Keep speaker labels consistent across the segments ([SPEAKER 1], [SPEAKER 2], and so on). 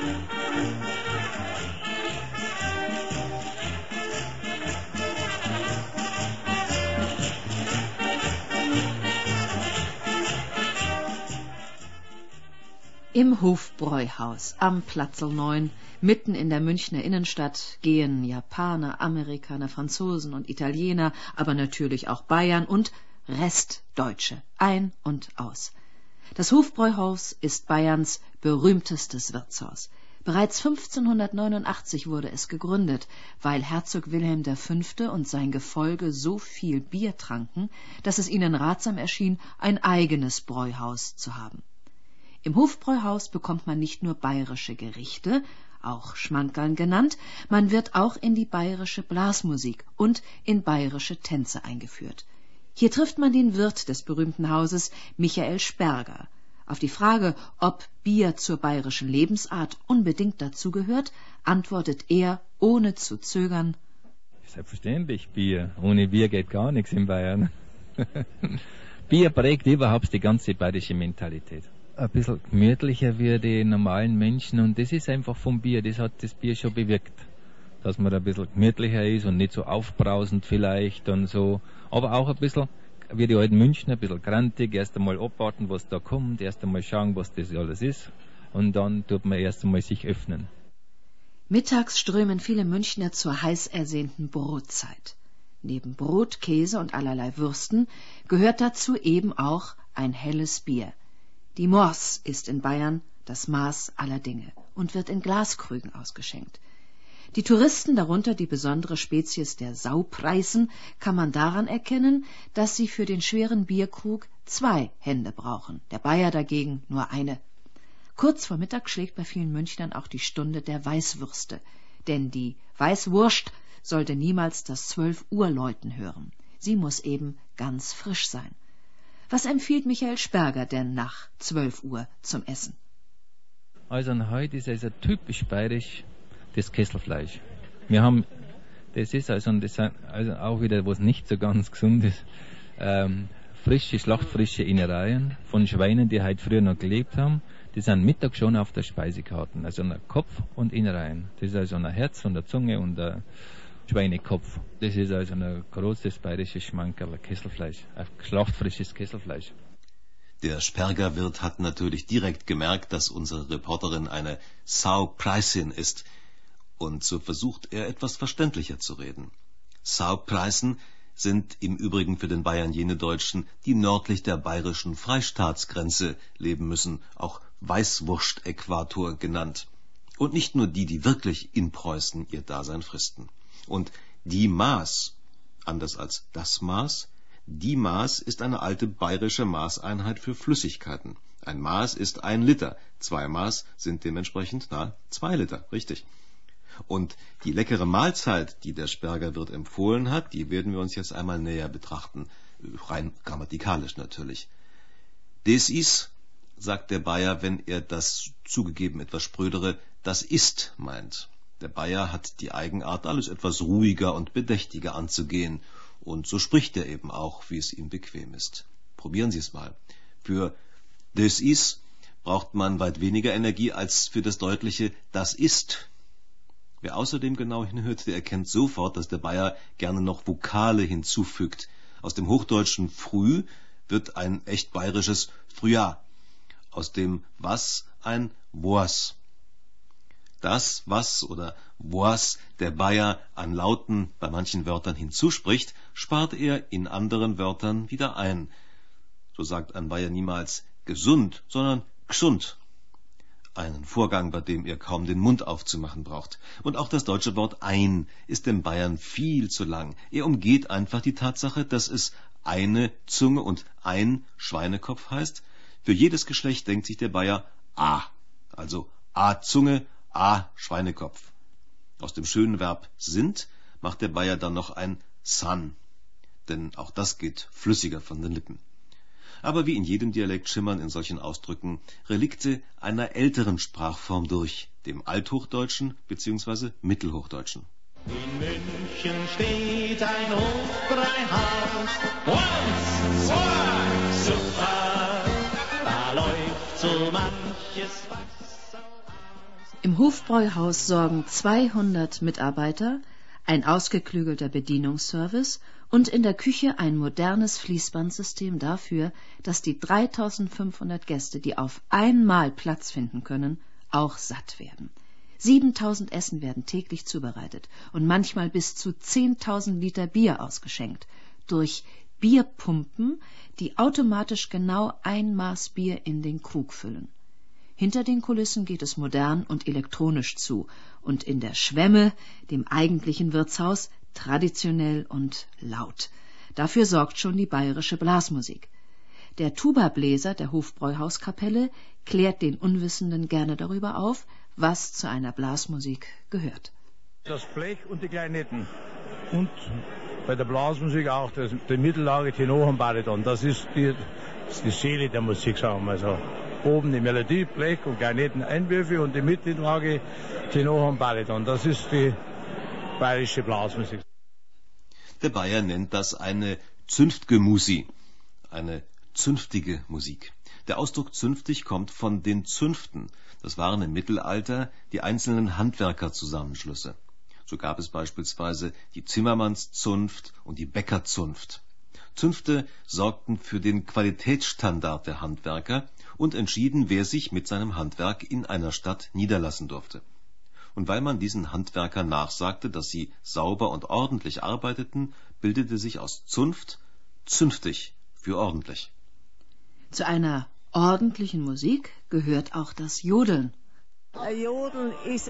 [SPEAKER 1] Im Hofbräuhaus am Platzl 9, mitten in der Münchner Innenstadt, gehen Japaner, Amerikaner, Franzosen und Italiener, aber natürlich auch Bayern und Restdeutsche ein und aus. Das Hofbräuhaus ist Bayerns berühmtestes Wirtshaus. Bereits 1589 wurde es gegründet, weil Herzog Wilhelm V. und sein Gefolge so viel Bier tranken, dass es ihnen ratsam erschien, ein eigenes Bräuhaus zu haben. Im Hofbräuhaus bekommt man nicht nur bayerische Gerichte, auch Schmankerln genannt, man wird auch in die bayerische Blasmusik und in bayerische Tänze eingeführt. Hier trifft man den Wirt des berühmten Hauses, Michael Sperger. Auf die Frage, ob Bier zur bayerischen Lebensart unbedingt dazugehört, antwortet er, ohne zu zögern:
[SPEAKER 2] Selbstverständlich Bier. Ohne Bier geht gar nichts in Bayern. Bier prägt überhaupt die ganze bayerische Mentalität. Ein bisschen gemütlicher wie die normalen Menschen, und das ist einfach vom Bier, das hat das Bier schon bewirkt, dass man ein bisschen gemütlicher ist und nicht so aufbrausend vielleicht und so, aber auch ein bisschen wie die alten Münchner, ein bisschen grantig, erst einmal abwarten, was da kommt, erst einmal schauen, was das alles ist, und dann tut man erst einmal sich öffnen.
[SPEAKER 1] Mittags strömen viele Münchner zur heiß ersehnten Brotzeit. Neben Brot, Käse und allerlei Würsten gehört dazu eben auch ein helles Bier. Die Mors ist in Bayern das Maß aller Dinge und wird in Glaskrügen ausgeschenkt. Die Touristen, darunter die besondere Spezies der Saupreißen, kann man daran erkennen, dass sie für den schweren Bierkrug 2 Hände brauchen, der Bayer dagegen nur eine. Kurz vor Mittag schlägt bei vielen Münchnern auch die Stunde der Weißwürste, denn die Weißwurst sollte niemals das 12 Uhr läuten hören. Sie muss eben ganz frisch sein. Was empfiehlt Michael Sperger denn nach 12 Uhr zum Essen?
[SPEAKER 2] Also heute ist also typisch bayerisch das Kesselfleisch. Wir haben, das ist also auch wieder was nicht so ganz Gesundes, frische, schlachtfrische Innereien von Schweinen, die heute früher noch gelebt haben. Die sind Mittag schon auf der Speisekarte, also ein Kopf und Innereien. Das ist also ein Herz und eine Zunge und ein Schweinekopf. Das ist also ein großes bayerisches Schmankerl, Kesselfleisch, ein schlachtfrisches Kesselfleisch.
[SPEAKER 3] Der Spergerwirt hat natürlich direkt gemerkt, dass unsere Reporterin eine Saupreißin ist, und so versucht er etwas verständlicher zu reden. Saupreißen sind im Übrigen für den Bayern jene Deutschen, die nördlich der bayerischen Freistaatsgrenze leben müssen, auch Weißwurst-Äquator genannt. Und nicht nur die, die wirklich in Preußen ihr Dasein fristen. Und die Maß, anders als das Maß, die Maß ist eine alte bayerische Maßeinheit für Flüssigkeiten. Ein Maß ist 1 Liter, 2 Maß sind dementsprechend 2 Liter, richtig. Und die leckere Mahlzeit, die der Spergerwirt empfohlen hat, die werden wir uns jetzt einmal näher betrachten, rein grammatikalisch natürlich. Des is, sagt der Bayer, wenn er das zugegeben etwas sprödere, das ist meint. Der Bayer hat die Eigenart, alles etwas ruhiger und bedächtiger anzugehen, und so spricht er eben auch, wie es ihm bequem ist. Probieren Sie es mal. Für des is braucht man weit weniger Energie als für das deutliche das ist. Wer außerdem genau hinhört, der erkennt sofort, dass der Bayer gerne noch Vokale hinzufügt. Aus dem Hochdeutschen früh wird ein echt bayerisches Frühjahr. Aus dem was ein was. Das, was oder was der Bayer an Lauten bei manchen Wörtern hinzuspricht, spart er in anderen Wörtern wieder ein. So sagt ein Bayer niemals gesund, sondern gsund. Einen Vorgang, bei dem er kaum den Mund aufzumachen braucht. Und auch das deutsche Wort ein ist dem Bayern viel zu lang. Er umgeht einfach die Tatsache, dass es eine Zunge und ein Schweinekopf heißt. Für jedes Geschlecht denkt sich der Bayer a, also a Zunge, a Schweinekopf. Aus dem schönen Verb sind macht der Bayer dann noch ein san, denn auch das geht flüssiger von den Lippen. Aber wie in jedem Dialekt schimmern in solchen Ausdrücken Relikte einer älteren Sprachform durch, dem Althochdeutschen bzw. Mittelhochdeutschen.
[SPEAKER 4] In München steht ein Hofbräuhaus, once, zwei, super, da läuft so manches Wasser aus.
[SPEAKER 1] Im Hofbräuhaus sorgen 200 Mitarbeiter, ein ausgeklügelter Bedienungsservice und in der Küche ein modernes Fließbandsystem dafür, dass die 3500 Gäste, die auf einmal Platz finden können, auch satt werden. 7000 Essen werden täglich zubereitet und manchmal bis zu 10.000 Liter Bier ausgeschenkt durch Bierpumpen, die automatisch genau ein Maß Bier in den Krug füllen. Hinter den Kulissen geht es modern und elektronisch zu und in der Schwemme, dem eigentlichen Wirtshaus, traditionell und laut. Dafür sorgt schon die bayerische Blasmusik. Der Tubabläser der Hofbräuhauskapelle klärt den Unwissenden gerne darüber auf, was zu einer Blasmusik gehört.
[SPEAKER 5] Das Blech und die Klarinetten. Und bei der Blasmusik auch die Mittellage, Tenor und Bariton. Das ist die Seele der Musik, sagen wir so. Oben die Melodie, Blech und Klarinetten, Einwürfe und die Mittellage, Tenor und Bariton. Das ist die bayerische Blasmusik.
[SPEAKER 3] Der Bayer nennt das eine zünftge Musi, eine zünftige Musik. Der Ausdruck zünftig kommt von den Zünften. Das waren im Mittelalter die einzelnen Handwerkerzusammenschlüsse. So gab es beispielsweise die Zimmermannszunft und die Bäckerzunft. Zünfte sorgten für den Qualitätsstandard der Handwerker und entschieden, wer sich mit seinem Handwerk in einer Stadt niederlassen durfte. Und weil man diesen Handwerkern nachsagte, dass sie sauber und ordentlich arbeiteten, bildete sich aus Zunft zünftig für ordentlich.
[SPEAKER 1] Zu einer ordentlichen Musik gehört auch das Jodeln.
[SPEAKER 6] Jodeln ist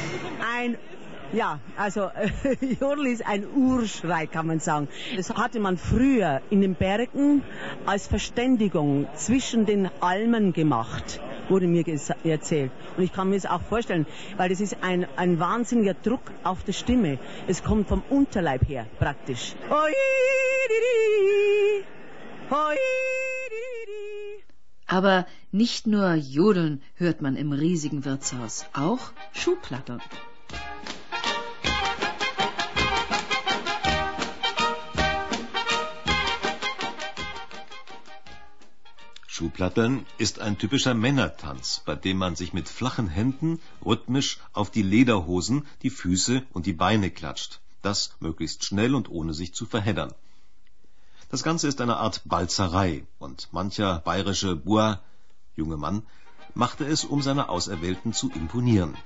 [SPEAKER 6] Jodel ist ein Urschrei, kann man sagen. Das hatte man früher in den Bergen als Verständigung zwischen den Almen gemacht, wurde mir erzählt. Und ich kann mir das auch vorstellen, weil das ist ein wahnsinniger Druck auf die Stimme. Es kommt vom Unterleib her, praktisch.
[SPEAKER 1] Aber nicht nur Jodeln hört man im riesigen Wirtshaus, auch Schuhplattern.
[SPEAKER 3] Schuhplattern ist ein typischer Männertanz, bei dem man sich mit flachen Händen rhythmisch auf die Lederhosen, die Füße und die Beine klatscht. Das möglichst schnell und ohne sich zu verheddern. Das Ganze ist eine Art Balzerei und mancher bayerische Bois, junge Mann, machte es, um seine Auserwählten zu imponieren.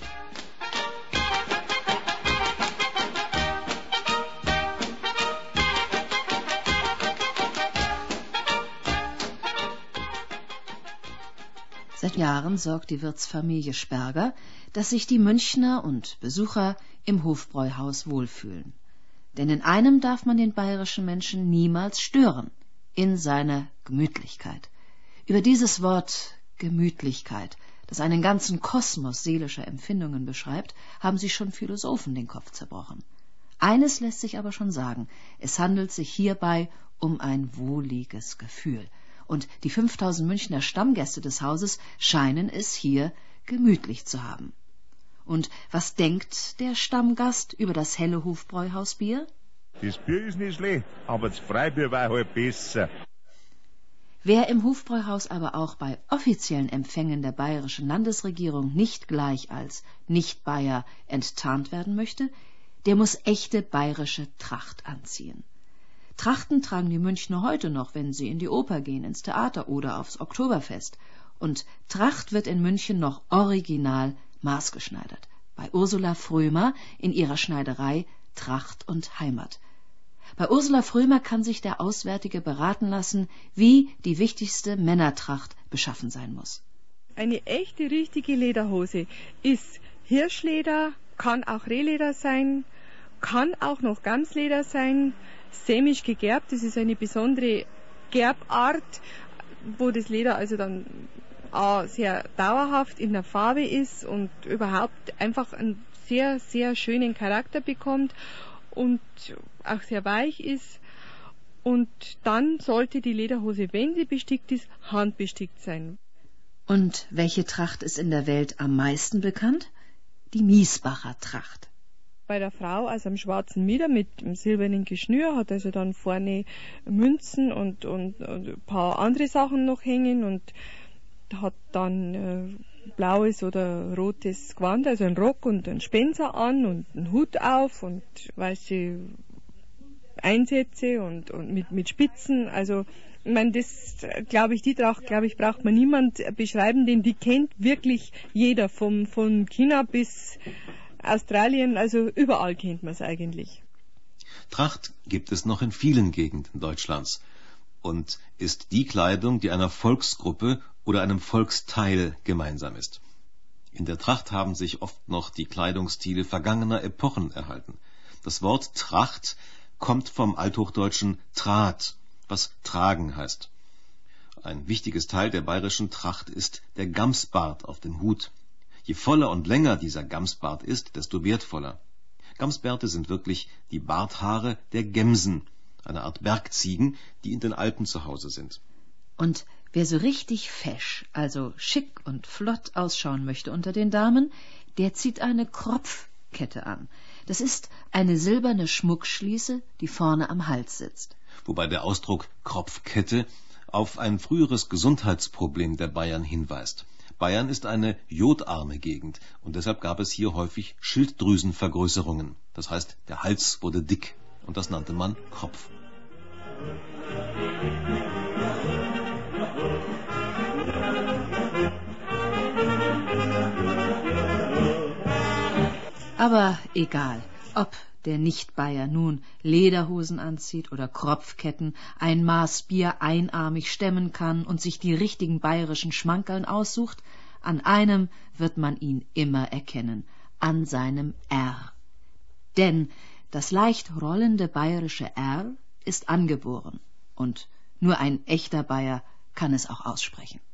[SPEAKER 1] Seit Jahren sorgt die Wirtsfamilie Sperger, dass sich die Münchner und Besucher im Hofbräuhaus wohlfühlen. Denn in einem darf man den bayerischen Menschen niemals stören, in seiner Gemütlichkeit. Über dieses Wort Gemütlichkeit, das einen ganzen Kosmos seelischer Empfindungen beschreibt, haben sich schon Philosophen den Kopf zerbrochen. Eines lässt sich aber schon sagen, es handelt sich hierbei um ein wohliges Gefühl. Und die 5000 Münchner Stammgäste des Hauses scheinen es hier gemütlich zu haben. Und was denkt der Stammgast über das helle Hofbräuhausbier?
[SPEAKER 5] Das Bier ist nicht schlecht, aber das Freibier war halt besser.
[SPEAKER 1] Wer im Hofbräuhaus aber auch bei offiziellen Empfängen der bayerischen Landesregierung nicht gleich als Nicht-Bayer enttarnt werden möchte, der muss echte bayerische Tracht anziehen. Trachten tragen die Münchner heute noch, wenn sie in die Oper gehen, ins Theater oder aufs Oktoberfest. Und Tracht wird in München noch original maßgeschneidert. Bei Ursula Frömer in ihrer Schneiderei Tracht und Heimat. Bei Ursula Frömer kann sich der Auswärtige beraten lassen, wie die wichtigste Männertracht beschaffen sein muss.
[SPEAKER 7] Eine echte, richtige Lederhose ist Hirschleder, kann auch Rehleder sein, kann auch noch Ganzleder sein, sämisch gegerbt. Das ist eine besondere Gerbart, wo das Leder also dann sehr dauerhaft in der Farbe ist und überhaupt einfach einen sehr, sehr schönen Charakter bekommt und auch sehr weich ist. Und dann sollte die Lederhose, wenn sie bestickt ist, handbestickt sein.
[SPEAKER 1] Und welche Tracht ist in der Welt am meisten bekannt? Die Miesbacher Tracht.
[SPEAKER 7] Bei der Frau, also am schwarzen Mieder mit dem silbernen Geschnür, hat also dann vorne Münzen und ein paar andere Sachen noch hängen und hat dann blaues oder rotes Gewand, also ein Rock und ein Spencer an und einen Hut auf und weiße Einsätze und mit Spitzen. Also ich meine, das glaube ich, braucht man niemand beschreiben, denn die kennt wirklich jeder, von China bis Australien, also überall kennt man es eigentlich.
[SPEAKER 3] Tracht gibt es noch in vielen Gegenden Deutschlands und ist die Kleidung, die einer Volksgruppe oder einem Volksteil gemeinsam ist. In der Tracht haben sich oft noch die Kleidungsstile vergangener Epochen erhalten. Das Wort Tracht kommt vom althochdeutschen Traht, was tragen heißt. Ein wichtiges Teil der bayerischen Tracht ist der Gamsbart auf dem Hut. Je voller und länger dieser Gamsbart ist, desto wertvoller. Gamsbärte sind wirklich die Barthaare der Gemsen, eine Art Bergziegen, die in den Alpen zu Hause sind.
[SPEAKER 1] Und wer so richtig fesch, also schick und flott ausschauen möchte unter den Damen, der zieht eine Kropfkette an. Das ist eine silberne Schmuckschließe, die vorne am Hals sitzt.
[SPEAKER 3] Wobei der Ausdruck Kropfkette auf ein früheres Gesundheitsproblem der Bayern hinweist. Bayern ist eine jodarme Gegend und deshalb gab es hier häufig Schilddrüsenvergrößerungen. Das heißt, der Hals wurde dick und das nannte man Kropf.
[SPEAKER 1] Aber egal, ob der Nicht-Bayer nun Lederhosen anzieht oder Kropfketten, ein Maß Bier einarmig stemmen kann und sich die richtigen bayerischen Schmankerln aussucht, an einem wird man ihn immer erkennen, an seinem R. Denn das leicht rollende bayerische R ist angeboren und nur ein echter Bayer kann es auch aussprechen.